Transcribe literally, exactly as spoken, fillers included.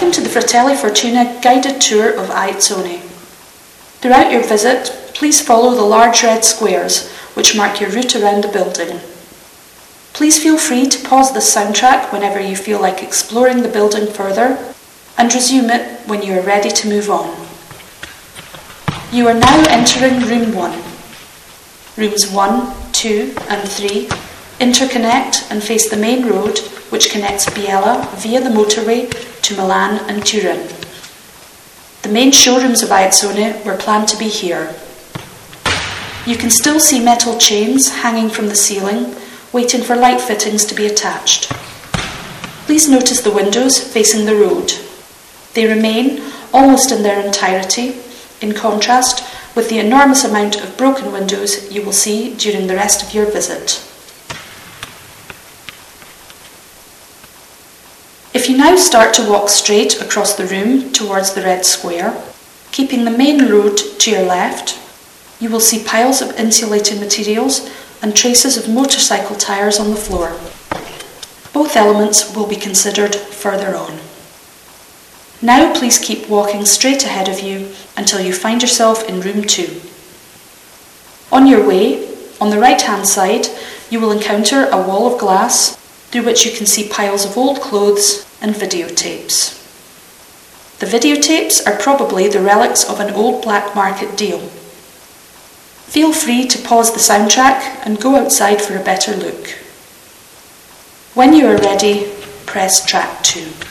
Welcome to the Fratelli Fortuna guided tour of Aizzone. Throughout your visit, please follow the large red squares which mark your route around the building. Please feel free to pause the soundtrack whenever you feel like exploring the building further and resume it when you are ready to move on. You are now entering room one. Rooms one, two and three interconnect and face the main road which connects Biella via the motorway to Milan and Turin. The main showrooms of Aizzone were planned to be here. You can still see metal chains hanging from the ceiling, waiting for light fittings to be attached. Please notice the windows facing the road. They remain almost in their entirety, in contrast with the enormous amount of broken windows you will see during the rest of your visit. If you now start to walk straight across the room towards the red square, keeping the main road to your left, you will see piles of insulating materials and traces of motorcycle tyres on the floor. Both elements will be considered further on. Now please keep walking straight ahead of you until you find yourself in room two. On your way, on the right-hand side, you will encounter a wall of glass through which you can see piles of old clothes and videotapes. The videotapes are probably the relics of an old black market deal. Feel free to pause the soundtrack and go outside for a better look. When you are ready, press track two.